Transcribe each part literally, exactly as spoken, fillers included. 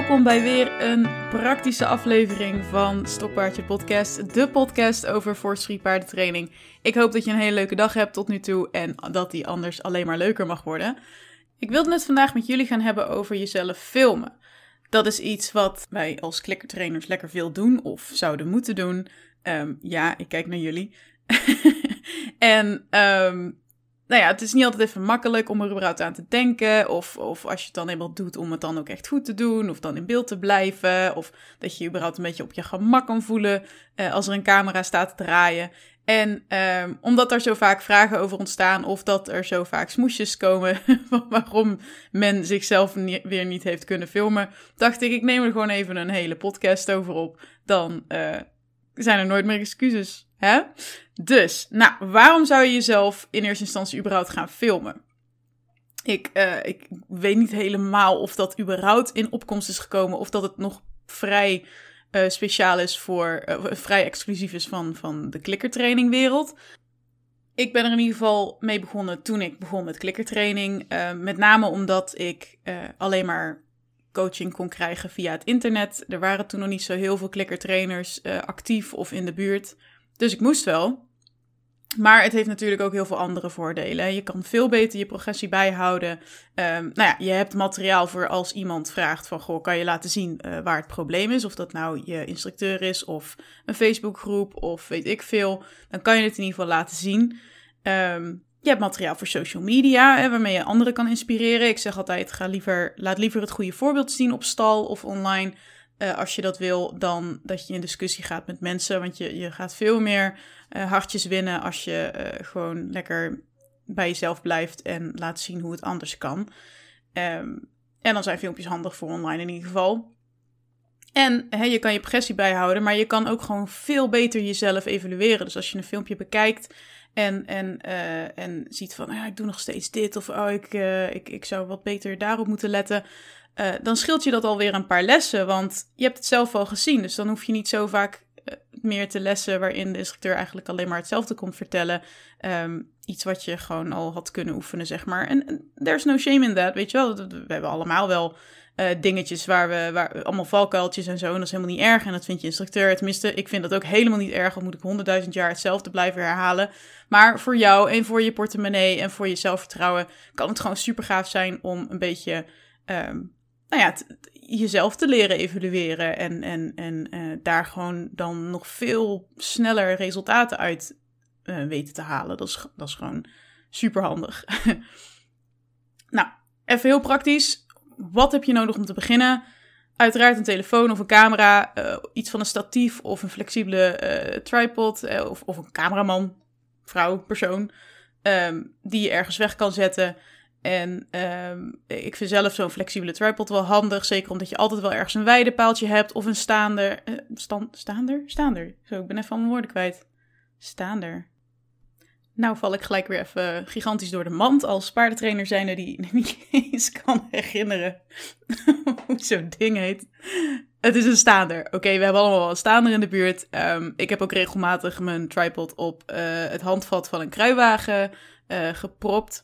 Welkom bij weer een praktische aflevering van Stokpaardje Podcast, de podcast over force-free paardentraining. Ik hoop dat je een hele leuke dag hebt tot nu toe en dat die anders alleen maar leuker mag worden. Ik wilde het vandaag met jullie gaan hebben over jezelf filmen. Dat is iets wat wij als klikkertrainers lekker veel doen of zouden moeten doen. Um, ja, ik kijk naar jullie. en um, nou ja, het is niet altijd even makkelijk om er überhaupt aan te denken. Of, of als je het dan eenmaal doet, om het dan ook echt goed te doen. Of dan in beeld te blijven. Of dat je je überhaupt een beetje op je gemak kan voelen uh, als er een camera staat te draaien. En um, omdat er zo vaak vragen over ontstaan of dat er zo vaak smoesjes komen van waarom men zichzelf nie- weer niet heeft kunnen filmen, dacht ik, ik neem er gewoon even een hele podcast over op. Dan uh, zijn er nooit meer excuses. Hè? Dus, nou, waarom zou je jezelf in eerste instantie überhaupt gaan filmen? Ik, uh, ik weet niet helemaal of dat überhaupt in opkomst is gekomen of dat het nog vrij uh, speciaal is voor, uh, vrij exclusief is van, van de klikkertrainingwereld. Ik ben er in ieder geval mee begonnen toen ik begon met klikkertraining. Uh, met name omdat ik uh, alleen maar coaching kon krijgen via het internet. Er waren toen nog niet zo heel veel klikkertrainers uh, actief of in de buurt. Dus ik moest wel. Maar het heeft natuurlijk ook heel veel andere voordelen. Je kan veel beter je progressie bijhouden. Um, nou ja, je hebt materiaal voor als iemand vraagt van, goh, kan je laten zien uh, waar het probleem is? Of dat nou je instructeur is of een Facebookgroep of weet ik veel. Dan kan je het in ieder geval laten zien. Um, je hebt materiaal voor social media, hè, waarmee je anderen kan inspireren. Ik zeg altijd, ga liever, laat liever het goede voorbeeld zien op stal of online. Uh, als je dat wil, dan dat je in discussie gaat met mensen. Want je, je gaat veel meer uh, hartjes winnen als je uh, gewoon lekker bij jezelf blijft en laat zien hoe het anders kan. Um, en dan zijn filmpjes handig voor online in ieder geval. En he, je kan je progressie bijhouden, maar je kan ook gewoon veel beter jezelf evalueren. Dus als je een filmpje bekijkt en, en, uh, en ziet van, ja, ik doe nog steeds dit. Of oh, ik, uh, ik, ik zou wat beter daarop moeten letten. Uh, dan scheelt je dat alweer een paar lessen, want je hebt het zelf al gezien. Dus dan hoef je niet zo vaak uh, meer te lessen waarin de instructeur eigenlijk alleen maar hetzelfde komt vertellen. Um, iets wat je gewoon al had kunnen oefenen, zeg maar. En there's no shame in that, weet je wel. We hebben allemaal wel uh, dingetjes waar we, waar, allemaal valkuiltjes en zo. En dat is helemaal niet erg. En dat vindt je instructeur. Tenminste, ik vind dat ook helemaal niet erg. Al moet ik honderdduizend jaar hetzelfde blijven herhalen. Maar voor jou en voor je portemonnee en voor je zelfvertrouwen kan het gewoon super gaaf zijn om een beetje Um, nou ja, t- jezelf te leren evalueren en, en, en uh, daar gewoon dan nog veel sneller resultaten uit uh, weten te halen. Dat is, dat is gewoon super handig. Nou, even heel praktisch. Wat heb je nodig om te beginnen? Uiteraard een telefoon of een camera, uh, iets van een statief of een flexibele uh, tripod uh, of, of een cameraman, vrouw, persoon, um, die je ergens weg kan zetten. En um, ik vind zelf zo'n flexibele tripod wel handig. Zeker omdat je altijd wel ergens een weidepaaltje hebt. Of een staander. Uh, stand, staander? Staander. Zo, ik ben even al mijn woorden kwijt. Staander. Nou val ik gelijk weer even gigantisch door de mand. Als paardentrainer zijnde die niet eens kan herinneren hoe zo'n ding heet. Het is een staander. Oké, okay, we hebben allemaal wel een staander in de buurt. Um, ik heb ook regelmatig mijn tripod op uh, het handvat van een kruiwagen uh, gepropt.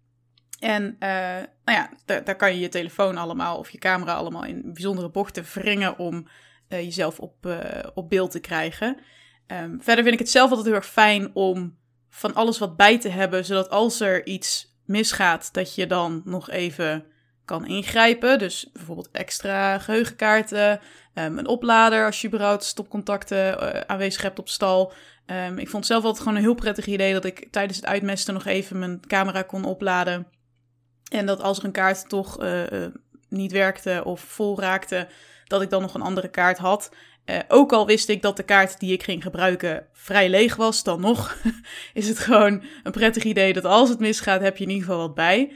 En uh, nou ja, daar, daar kan je je telefoon allemaal of je camera allemaal in bijzondere bochten wringen om uh, jezelf op, uh, op beeld te krijgen. Um, verder vind ik het zelf altijd heel erg fijn om van alles wat bij te hebben, zodat als er iets misgaat, dat je dan nog even kan ingrijpen. Dus bijvoorbeeld extra geheugenkaarten, um, een oplader als je überhaupt stopcontacten uh, aanwezig hebt op stal. Um, ik vond zelf altijd gewoon een heel prettig idee dat ik tijdens het uitmesten nog even mijn camera kon opladen. En dat als er een kaart toch uh, uh, niet werkte of vol raakte, dat ik dan nog een andere kaart had. Uh, ook al wist ik dat de kaart die ik ging gebruiken vrij leeg was, dan nog is het gewoon een prettig idee dat als het misgaat, heb je in ieder geval wat bij.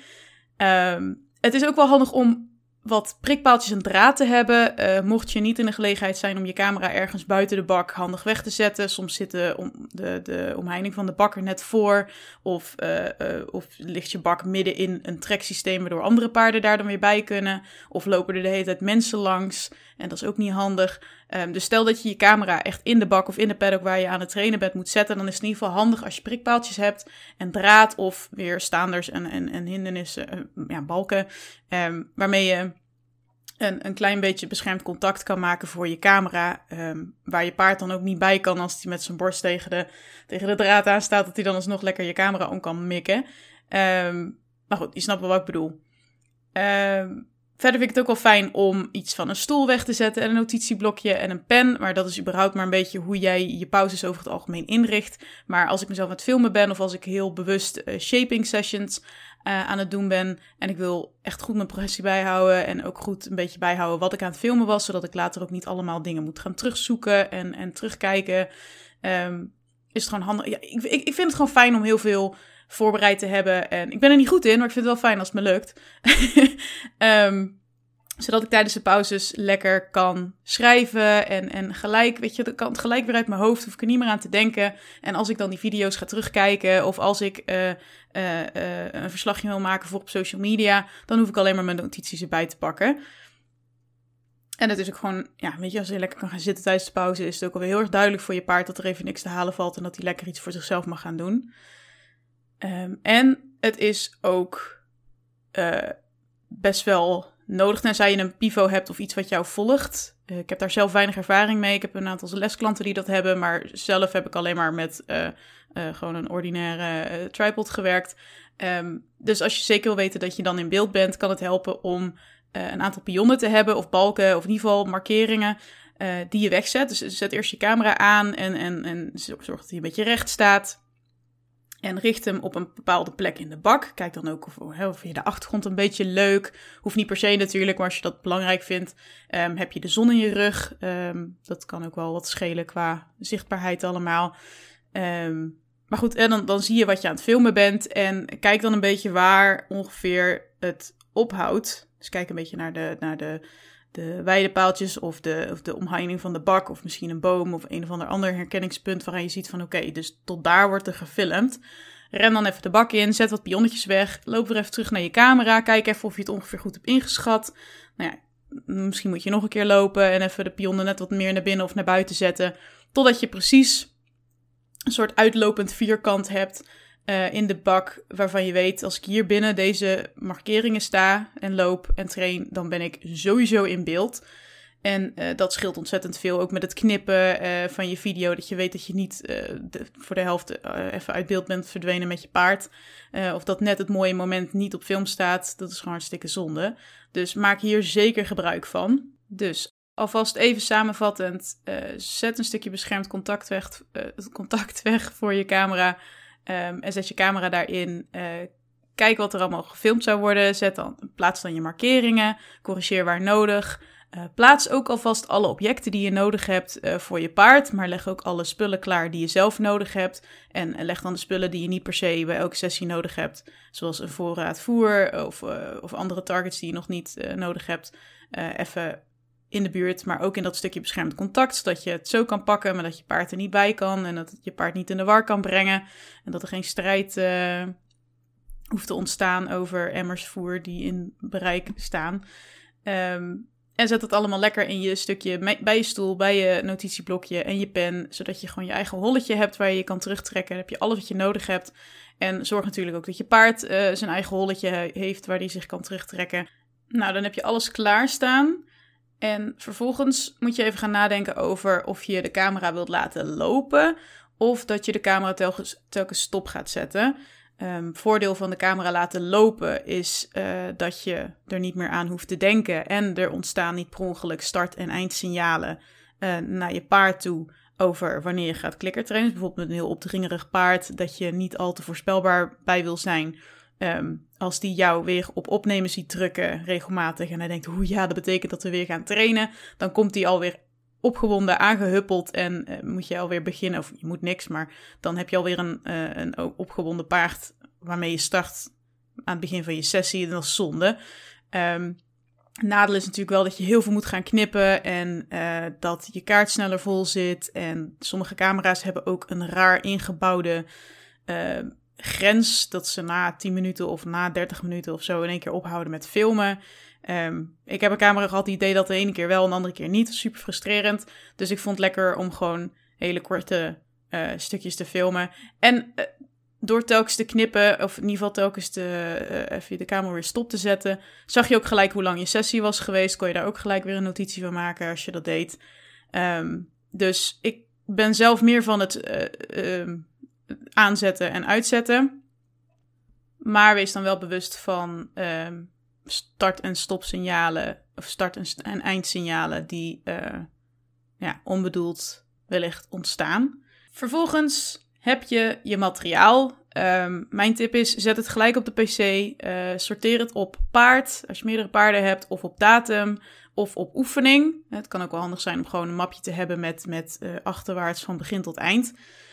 Um, het is ook wel handig om wat prikpaaltjes en draad te hebben. Uh, mocht je niet in de gelegenheid zijn om je camera ergens buiten de bak handig weg te zetten. Soms zit de, om, de, de omheining van de bak er net voor. Of, uh, uh, of ligt je bak midden in een treksysteem waardoor andere paarden daar dan weer bij kunnen. Of lopen er de hele tijd mensen langs. En dat is ook niet handig. Um, dus stel dat je je camera echt in de bak of in de paddock waar je aan het trainen bent moet zetten. Dan is het in ieder geval handig als je prikpaaltjes hebt. En draad of weer staanders en, en, en hindernissen, uh, ja, balken. Um, waarmee je een, een klein beetje beschermd contact kan maken voor je camera. Um, waar je paard dan ook niet bij kan als hij met zijn borst tegen de, tegen de draad aan staat. Dat hij dan alsnog lekker je camera om kan mikken. Um, maar goed, je snapt wel wat ik bedoel. Um, verder vind ik het ook wel fijn om iets van een stoel weg te zetten. En een notitieblokje en een pen. Maar dat is überhaupt maar een beetje hoe jij je pauzes over het algemeen inricht. Maar als ik mezelf aan het filmen ben of als ik heel bewust uh, shaping sessions Uh, aan het doen ben. En ik wil echt goed mijn progressie bijhouden. En ook goed een beetje bijhouden wat ik aan het filmen was. Zodat ik later ook niet allemaal dingen moet gaan terugzoeken. En, en terugkijken. Um, is het gewoon handig. Ja, ik, ik, ik vind het gewoon fijn om heel veel voorbereid te hebben. En ik ben er niet goed in. Maar ik vind het wel fijn als het me lukt. um, zodat ik tijdens de pauzes lekker kan schrijven. En, en gelijk, weet je, dat kan het gelijk weer uit mijn hoofd. Hoef ik er niet meer aan te denken. En als ik dan die video's ga terugkijken. Of als ik uh, uh, uh, een verslagje wil maken voor op social media. Dan hoef ik alleen maar mijn notities erbij te pakken. En het is ook gewoon, ja, weet je, als je lekker kan gaan zitten tijdens de pauze. Is het ook alweer heel erg duidelijk voor je paard dat er even niks te halen valt. En dat hij lekker iets voor zichzelf mag gaan doen. Um, en het is ook uh, best wel nodig, tenzij je een pivo hebt of iets wat jou volgt. Uh, ik heb daar zelf weinig ervaring mee. Ik heb een aantal lesklanten die dat hebben, maar zelf heb ik alleen maar met uh, uh, gewoon een ordinaire uh, tripod gewerkt. Um, dus als je zeker wil weten dat je dan in beeld bent, kan het helpen om uh, een aantal pionnen te hebben of balken of in ieder geval markeringen uh, die je wegzet. Dus zet eerst je camera aan en, en, en zorg dat hij een beetje recht staat. En richt hem op een bepaalde plek in de bak. Kijk dan ook of, of je de achtergrond een beetje leuk. Hoeft niet per se natuurlijk, maar als je dat belangrijk vindt. Um, heb je de zon in je rug. Um, dat kan ook wel wat schelen qua zichtbaarheid allemaal. Um, maar goed, en dan, dan zie je wat je aan het filmen bent. En kijk dan een beetje waar ongeveer het ophoudt. Dus kijk een beetje naar de, naar de, de weidepaaltjes of de, of de omheining van de bak. Of misschien een boom of een of ander ander herkenningspunt waaraan je ziet van oké, okay, dus tot daar wordt er gefilmd. Ren dan even de bak in, zet wat pionnetjes weg. Loop weer even terug naar je camera. Kijk even of je het ongeveer goed hebt ingeschat. Nou ja, misschien moet je nog een keer lopen en even de pionnen net wat meer naar binnen of naar buiten zetten. Totdat je precies een soort uitlopend vierkant hebt uh, in de bak. Waarvan je weet, als ik hier binnen deze markeringen sta en loop en train, dan ben ik sowieso in beeld. En uh, dat scheelt ontzettend veel. Ook met het knippen uh, van je video. Dat je weet dat je niet uh, de, voor de helft uh, even uit beeld bent verdwenen met je paard. Uh, of dat net het mooie moment niet op film staat. Dat is gewoon hartstikke zonde. Dus maak hier zeker gebruik van. Dus alvast even samenvattend. Uh, zet een stukje beschermd contact weg, uh, contact weg voor je camera. Um, en zet je camera daarin. Uh, kijk wat er allemaal gefilmd zou worden. Zet dan, plaats dan je markeringen. Corrigeer waar nodig. Uh, plaats ook alvast alle objecten die je nodig hebt uh, voor je paard. Maar leg ook alle spullen klaar die je zelf nodig hebt. En uh, leg dan de spullen die je niet per se bij elke sessie nodig hebt. Zoals een voorraad voer of, uh, of andere targets die je nog niet uh, nodig hebt. Uh, even in de buurt, maar ook in dat stukje beschermd contact. Zodat je het zo kan pakken, maar dat je paard er niet bij kan. En dat het je paard niet in de war kan brengen. En dat er geen strijd uh, hoeft te ontstaan over emmers voer die in bereik staan. Um, En zet het allemaal lekker in je stukje bij je stoel, bij je notitieblokje en je pen. Zodat je gewoon je eigen holletje hebt waar je je kan terugtrekken. Dan heb je alles wat je nodig hebt. En zorg natuurlijk ook dat je paard uh, zijn eigen holletje heeft waar hij zich kan terugtrekken. Nou, dan heb je alles klaarstaan. En vervolgens moet je even gaan nadenken over of je de camera wilt laten lopen. Of dat je de camera telkens, telkens stop gaat zetten. Um, voordeel van de camera laten lopen is uh, dat je er niet meer aan hoeft te denken. En er ontstaan niet per ongeluk start- en eindsignalen uh, naar je paard toe over wanneer je gaat klikkertrainen. Dus bijvoorbeeld met een heel opdringerig paard dat je niet al te voorspelbaar bij wil zijn. Um, als die jou weer op opnemen ziet drukken regelmatig en hij denkt, oeh ja, dat betekent dat we weer gaan trainen. Dan komt hij alweer opgewonden, aangehuppeld en uh, moet je alweer beginnen. Of je moet niks, maar dan heb je alweer een, uh, een opgewonden paard waarmee je start aan het begin van je sessie. En dat is zonde. Um, nadeel is natuurlijk wel dat je heel veel moet gaan knippen en uh, dat je kaart sneller vol zit. En sommige camera's hebben ook een raar ingebouwde uh, grens. Dat ze na tien minuten of na dertig minuten of zo in één keer ophouden met filmen. Um, ik heb een camera gehad die deed dat de ene keer wel en de andere keer niet. Super frustrerend. Dus ik vond het lekker om gewoon hele korte uh, stukjes te filmen. En uh, door telkens te knippen, of in ieder geval telkens te, uh, even de camera weer stop te zetten, zag je ook gelijk hoe lang je sessie was geweest. Kon je daar ook gelijk weer een notitie van maken als je dat deed. Um, dus ik ben zelf meer van het uh, uh, aanzetten en uitzetten. Maar wees dan wel bewust van uh, start- en stopsignalen, of start- en, st- en eindsignalen die uh, ja, onbedoeld wellicht ontstaan. Vervolgens heb je je materiaal. Um, mijn tip is, zet het gelijk op de pc. Uh, sorteer het op paard, als je meerdere paarden hebt, of op datum, of op oefening. Het kan ook wel handig zijn om gewoon een mapje te hebben met, met uh, achterwaarts van begin tot eind.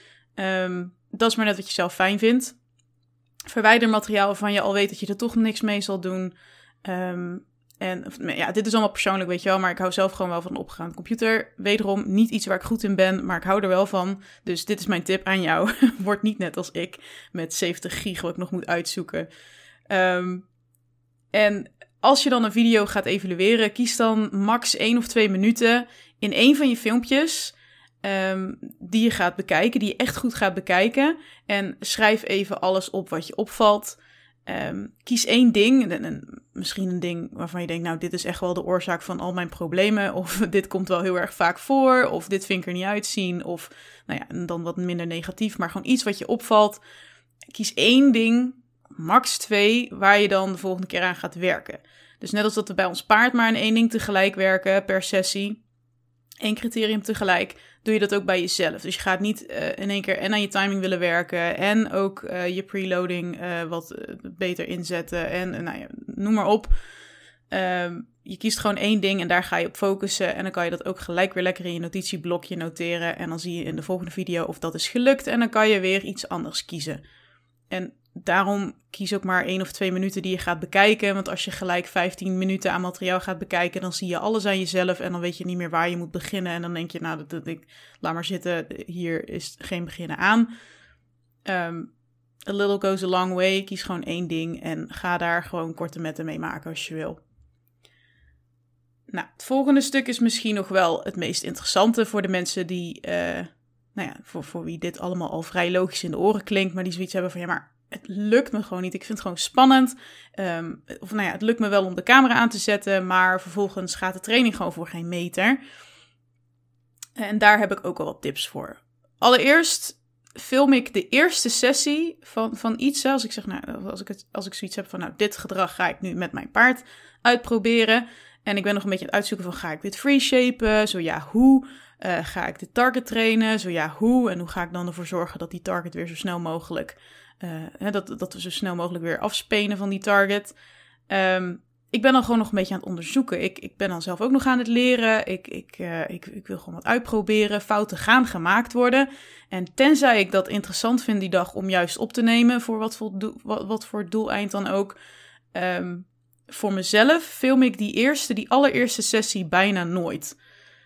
Um, dat is maar net wat je zelf fijn vindt. Verwijder materiaal waarvan je al weet dat je er toch niks mee zal doen. Um, En ja, dit is allemaal persoonlijk, weet je wel, maar ik hou zelf gewoon wel van een opgeruimde computer. Wederom, niet iets waar ik goed in ben, maar ik hou er wel van. Dus dit is mijn tip aan jou. Word niet net als ik, met zeventig gig wat ik nog moet uitzoeken. Um, en als je dan een video gaat evalueren, kies dan max één of twee minuten in één van je filmpjes um, die je gaat bekijken, die je echt goed gaat bekijken. En schrijf even alles op wat je opvalt. Um, kies één ding, en, en misschien een ding waarvan je denkt, nou, dit is echt wel de oorzaak van al mijn problemen, of dit komt wel heel erg vaak voor, of dit vind ik er niet uitzien, of nou ja, dan wat minder negatief, maar gewoon iets wat je opvalt. Kies één ding, max twee, waar je dan de volgende keer aan gaat werken. Dus net als dat we bij ons paard maar aan één ding tegelijk werken per sessie, één criterium tegelijk, doe je dat ook bij jezelf. Dus je gaat niet uh, in één keer en aan je timing willen werken en ook uh, je preloading uh, wat uh, beter inzetten en uh, nou ja, noem maar op. Uh, je kiest gewoon één ding en daar ga je op focussen en dan kan je dat ook gelijk weer lekker in je notitieblokje noteren en dan zie je in de volgende video of dat is gelukt en dan kan je weer iets anders kiezen. En daarom kies ook maar één of twee minuten die je gaat bekijken. Want als je gelijk vijftien minuten aan materiaal gaat bekijken, dan zie je alles aan jezelf en dan weet je niet meer waar je moet beginnen. En dan denk je, nou, dat, dat, ik, laat maar zitten, hier is geen beginnen aan. Um, a little goes a long way. Kies gewoon één ding en ga daar gewoon korte metten mee maken als je wil. Nou, het volgende stuk is misschien nog wel het meest interessante voor de mensen die, uh, nou ja, voor, voor wie dit allemaal al vrij logisch in de oren klinkt, maar die zoiets hebben van, ja, maar het lukt me gewoon niet. Ik vind het gewoon spannend. Um, of nou ja, het lukt me wel om de camera aan te zetten, maar vervolgens gaat de training gewoon voor geen meter. En daar heb ik ook al wat tips voor. Allereerst film ik de eerste sessie van, van iets. Als ik zeg, nou, als ik, het, als ik zoiets heb van, nou, dit gedrag ga ik nu met mijn paard uitproberen. En ik ben nog een beetje aan het uitzoeken van, ga ik dit free shapen? Zo ja, hoe? Uh, ga ik de target trainen? Zo ja, hoe? En hoe ga ik dan ervoor zorgen dat die target weer zo snel mogelijk, uh, dat, dat we zo snel mogelijk weer afspenen van die target? Um, ik ben dan gewoon nog een beetje aan het onderzoeken. Ik, ik ben dan zelf ook nog aan het leren. Ik, ik, uh, ik, ik wil gewoon wat uitproberen. Fouten gaan gemaakt worden. En tenzij ik dat interessant vind die dag om juist op te nemen, voor wat voor, doel, wat, wat voor doeleind dan ook, um, voor mezelf film ik die eerste, die allereerste sessie bijna nooit.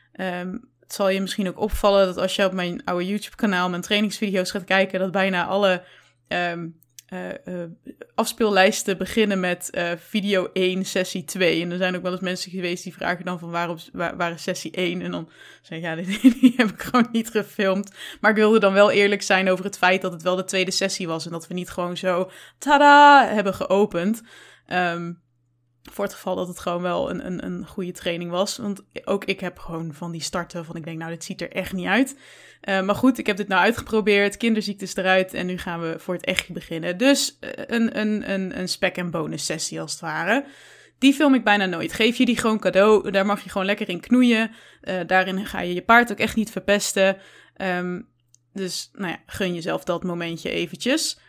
Um, het zal je misschien ook opvallen dat als je op mijn oude YouTube-kanaal mijn trainingsvideo's gaat kijken, dat bijna alle um, uh, uh, afspeellijsten beginnen met uh, video één, sessie twee. En er zijn ook wel eens mensen geweest die vragen dan van waarom, waar, waar is sessie één? En dan zeg ik, ja, die, die heb ik gewoon niet gefilmd. Maar ik wilde dan wel eerlijk zijn over het feit dat het wel de tweede sessie was en dat we niet gewoon zo, tada, hebben geopend. Um, Voor het geval dat het gewoon wel een, een, een goede training was. Want ook ik heb gewoon van die starten van ik denk, nou, dit ziet er echt niet uit. Uh, maar goed, ik heb dit nou uitgeprobeerd. Kinderziektes eruit. En nu gaan we voor het echt beginnen. Dus een, een, een, een spec- en bonus sessie als het ware. Die film ik bijna nooit. Geef je die gewoon cadeau. Daar mag je gewoon lekker in knoeien. Uh, daarin ga je je paard ook echt niet verpesten. Um, dus nou ja, gun jezelf dat momentje eventjes.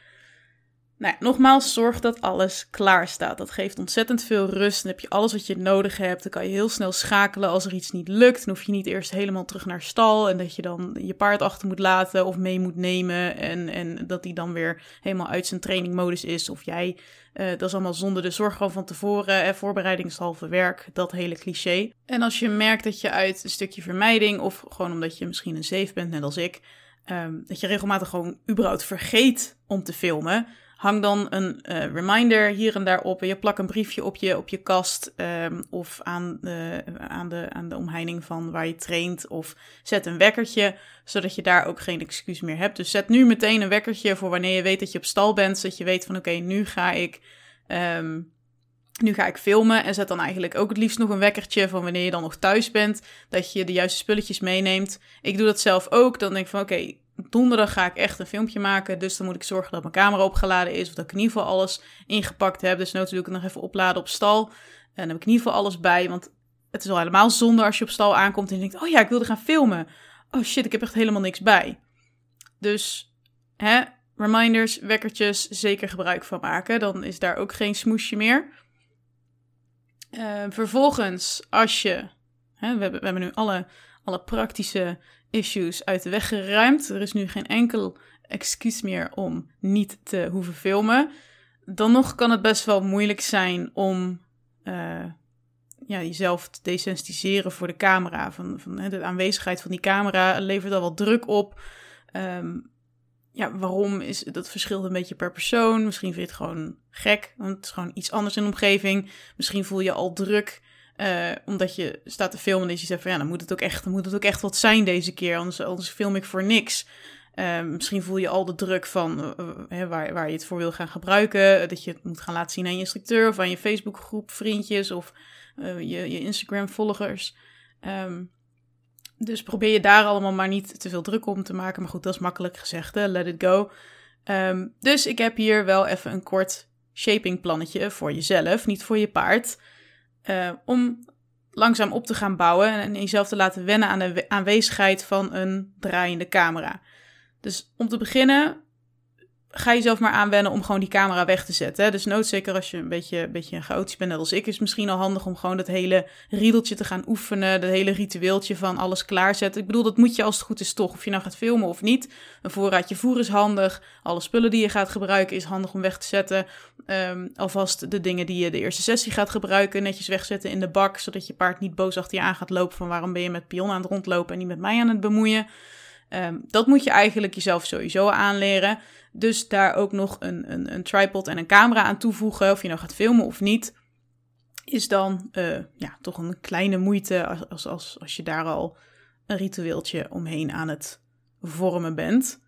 Nou ja, nogmaals, zorg dat alles klaar staat. Dat geeft ontzettend veel rust. Dan heb je alles wat je nodig hebt. Dan kan je heel snel schakelen als er iets niet lukt. Dan hoef je niet eerst helemaal terug naar stal. En dat je dan je paard achter moet laten of mee moet nemen. En, en dat die dan weer helemaal uit zijn trainingmodus is. Of jij, uh, dat is allemaal zonde. Dus zorg gewoon van tevoren. Eh, voorbereidingshalve werk, dat hele cliché. En als je merkt dat je uit een stukje vermijding, of gewoon omdat je misschien een zeef bent, net als ik, um, dat je regelmatig gewoon überhaupt vergeet om te filmen, hang dan een uh, reminder hier en daar op. En je plak een briefje op je, op je kast um, of aan de, aan, de, aan de omheining van waar je traint. Of zet een wekkertje, zodat je daar ook geen excuus meer hebt. Dus zet nu meteen een wekkertje voor wanneer je weet dat je op stal bent. Zodat je weet van oké, okay, nu ga ik... Um, Nu ga ik filmen en zet dan eigenlijk ook het liefst nog een wekkertje van wanneer je dan nog thuis bent, dat je de juiste spulletjes meeneemt. Ik doe dat zelf ook. Dan denk ik van oké, okay, donderdag ga ik echt een filmpje maken, dus dan moet ik zorgen dat mijn camera opgeladen is of dat ik in ieder geval alles ingepakt heb. Dus nood doe ik het nog even opladen op stal en dan heb ik in ieder geval alles bij, want het is al helemaal zonde als je op stal aankomt en je denkt, oh ja, ik wilde gaan filmen. Oh shit, ik heb echt helemaal niks bij. Dus, hè, reminders, wekkertjes, zeker gebruik van maken. Dan is daar ook geen smoesje meer. Uh, vervolgens, als je... Hè, we, hebben, we hebben nu alle, alle praktische issues uit de weg geruimd. Er is nu geen enkel excuus meer om niet te hoeven filmen. Dan nog kan het best wel moeilijk zijn om uh, ja, jezelf te desensitiseren voor de camera. Van, van, hè, de aanwezigheid van die camera levert al wat druk op. Um, Ja, waarom is dat verschilt een beetje per persoon. Misschien vind je het gewoon gek, want het is gewoon iets anders in de omgeving. Misschien voel je al druk, uh, omdat je staat te filmen en je zegt van ja, dan moet het ook echt, dan moet het ook echt wat zijn deze keer, anders, anders film ik voor niks. Uh, misschien voel je al de druk van uh, uh, waar, waar je het voor wil gaan gebruiken, uh, dat je het moet gaan laten zien aan je instructeur of aan je Facebookgroep vriendjes of uh, je, je Instagram-volgers. Um, Dus probeer je daar allemaal maar niet te veel druk om te maken. Maar goed, dat is makkelijk gezegd, hè? Let it go. Um, dus ik heb hier wel even een kort shapingplannetje voor jezelf, niet voor je paard. Uh, om langzaam op te gaan bouwen en jezelf te laten wennen aan de aanwezigheid van een draaiende camera. Dus om te beginnen, ga jezelf maar aanwennen om gewoon die camera weg te zetten. Hè? Dus noodzeker als je een beetje, een beetje chaotisch bent, net als ik, is het misschien al handig om gewoon dat hele riedeltje te gaan oefenen. Dat hele ritueeltje van alles klaarzetten. Ik bedoel, dat moet je als het goed is toch. Of je nou gaat filmen of niet. Een voorraadje voer is handig. Alle spullen die je gaat gebruiken is handig om weg te zetten. Um, alvast de dingen die je de eerste sessie gaat gebruiken netjes wegzetten in de bak. Zodat je paard niet boos achter je aan gaat lopen van waarom ben je met pion aan het rondlopen en niet met mij aan het bemoeien. Um, dat moet je eigenlijk jezelf sowieso aanleren. Dus daar ook nog een, een, een tripod en een camera aan toevoegen, of je nou gaat filmen of niet, is dan uh, ja, toch een kleine moeite als, als, als, als je daar al een ritueeltje omheen aan het vormen bent.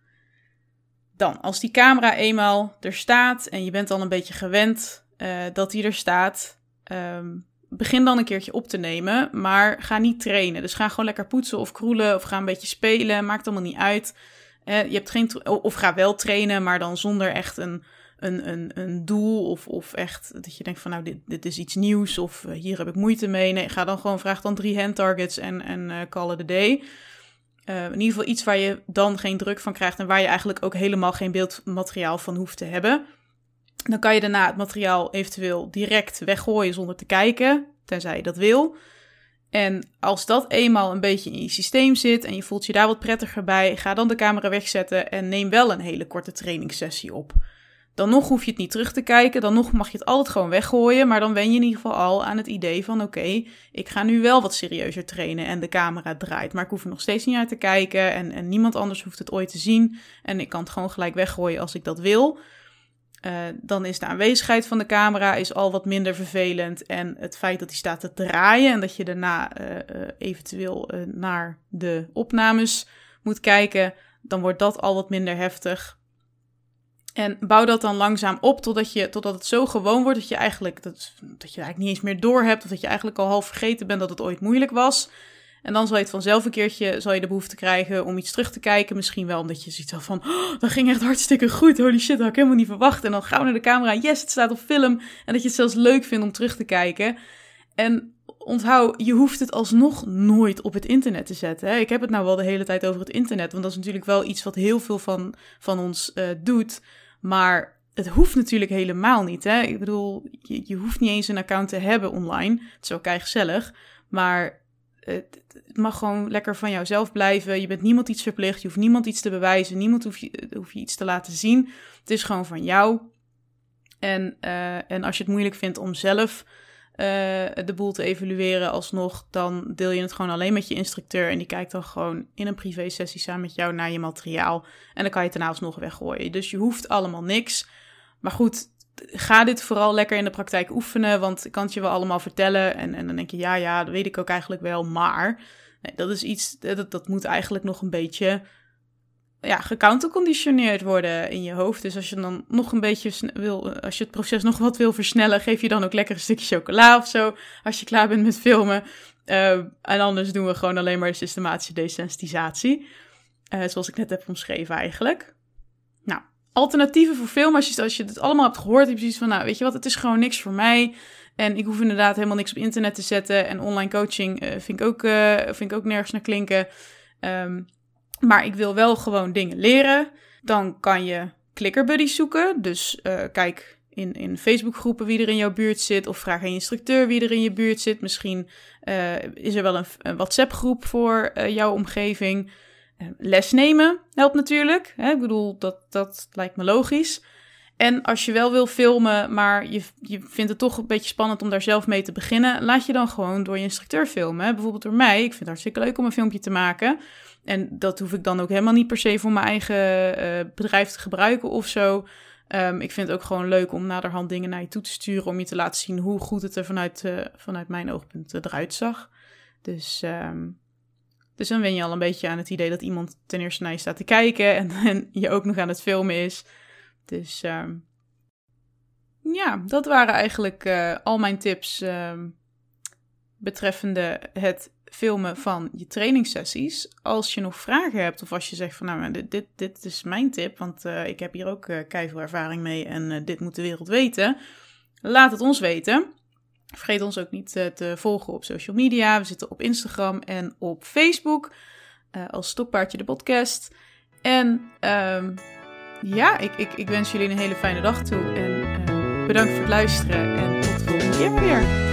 Dan, als die camera eenmaal er staat en je bent al een beetje gewend uh, dat die er staat, um, begin dan een keertje op te nemen, maar ga niet trainen. Dus ga gewoon lekker poetsen of kroelen of ga een beetje spelen, maakt allemaal niet uit. Uh, je hebt geen, of ga wel trainen, maar dan zonder echt een, een, een, een doel of, of echt dat je denkt van nou, dit, dit is iets nieuws of uh, hier heb ik moeite mee. Nee, ga dan gewoon, vraag dan drie hand targets en, en uh, call it a day. Uh, in ieder geval iets waar je dan geen druk van krijgt en waar je eigenlijk ook helemaal geen beeldmateriaal van hoeft te hebben. Dan kan je daarna het materiaal eventueel direct weggooien zonder te kijken, tenzij je dat wil. En als dat eenmaal een beetje in je systeem zit en je voelt je daar wat prettiger bij, ga dan de camera wegzetten en neem wel een hele korte trainingssessie op. Dan nog hoef je het niet terug te kijken, dan nog mag je het altijd gewoon weggooien, maar dan wen je in ieder geval al aan het idee van oké, okay, ik ga nu wel wat serieuzer trainen en de camera draait, maar ik hoef er nog steeds niet naar te kijken en, en niemand anders hoeft het ooit te zien en ik kan het gewoon gelijk weggooien als ik dat wil. Uh, dan is de aanwezigheid van de camera is al wat minder vervelend. En het feit dat die staat te draaien en dat je daarna uh, uh, eventueel uh, naar de opnames moet kijken, dan wordt dat al wat minder heftig. En bouw dat dan langzaam op totdat, je, totdat het zo gewoon wordt dat je eigenlijk dat, dat je eigenlijk niet eens meer door hebt. Of dat je eigenlijk al half vergeten bent dat het ooit moeilijk was. En dan zal je het vanzelf een keertje, zal je de behoefte krijgen om iets terug te kijken. Misschien wel omdat je ziet van, oh, dat ging echt hartstikke goed. Holy shit, dat had ik helemaal niet verwacht. En dan gauw naar de camera, yes, het staat op film. En dat je het zelfs leuk vindt om terug te kijken. En onthoud, je hoeft het alsnog nooit op het internet te zetten. Hè? Ik heb het nou wel de hele tijd over het internet. Want dat is natuurlijk wel iets wat heel veel van, van ons uh, doet. Maar het hoeft natuurlijk helemaal niet. Hè? Ik bedoel, je, je hoeft niet eens een account te hebben online. Het is wel keigezellig. Maar het mag gewoon lekker van jouzelf blijven. Je bent niemand iets verplicht. Je hoeft niemand iets te bewijzen. Niemand hoeft je, hoeft je iets te laten zien. Het is gewoon van jou. En, uh, en als je het moeilijk vindt om zelf uh, de boel te evalueren alsnog, dan deel je het gewoon alleen met je instructeur. En die kijkt dan gewoon in een privé sessie samen met jou naar je materiaal. En dan kan je het daarna alsnog weggooien. Dus je hoeft allemaal niks. maar goed, ga dit vooral lekker in de praktijk oefenen, want ik kan het je wel allemaal vertellen. En, en dan denk je, ja, ja, dat weet ik ook eigenlijk wel, maar nee, dat is iets, dat, dat moet eigenlijk nog een beetje ja, gecounterconditioneerd worden in je hoofd. Dus als je dan nog een beetje wil, als je het proces nog wat wil versnellen, geef je dan ook lekker een stukje chocola of zo, als je klaar bent met filmen. Uh, en anders doen we gewoon alleen maar systematische desensitisatie. Uh, zoals ik net heb omschreven eigenlijk. Nou, alternatieven voor film, als je, als je het allemaal hebt gehoord, heb je zoiets van, nou, weet je wat, het is gewoon niks voor mij. En ik hoef inderdaad helemaal niks op internet te zetten. En online coaching uh, vind, ik ook, uh, vind ik ook nergens naar klinken. Um, maar ik wil wel gewoon dingen leren. Dan kan je Clicker Buddies zoeken. Dus uh, kijk in, in Facebookgroepen wie er in jouw buurt zit. Of vraag aan je instructeur wie er in je buurt zit. Misschien uh, is er wel een, een WhatsApp-groep voor uh, jouw omgeving. Uh, les nemen helpt natuurlijk. Hè? Ik bedoel, dat, dat lijkt me logisch. En als je wel wil filmen, maar je, je vindt het toch een beetje spannend om daar zelf mee te beginnen, laat je dan gewoon door je instructeur filmen. Hè? Bijvoorbeeld door mij. Ik vind het hartstikke leuk om een filmpje te maken. En dat hoef ik dan ook helemaal niet per se voor mijn eigen uh, bedrijf te gebruiken of zo. Um, ik vind het ook gewoon leuk om naderhand dingen naar je toe te sturen, om je te laten zien hoe goed het er vanuit, uh, vanuit mijn oogpunt uh, eruit zag. Dus, um, dus dan wen je al een beetje aan het idee dat iemand ten eerste naar je staat te kijken en, en je ook nog aan het filmen is. Dus um, ja, dat waren eigenlijk uh, al mijn tips um, betreffende het filmen van je trainingssessies. Als je nog vragen hebt of als je zegt van nou, dit, dit, dit is mijn tip, want uh, ik heb hier ook uh, keiveel ervaring mee en uh, dit moet de wereld weten. Laat het ons weten. Vergeet ons ook niet uh, te volgen op social media. We zitten op Instagram en op Facebook uh, als Stokpaardje de podcast. En um, ja, ik, ik, ik wens jullie een hele fijne dag toe en uh, bedankt voor het luisteren en tot de volgende keer maar weer.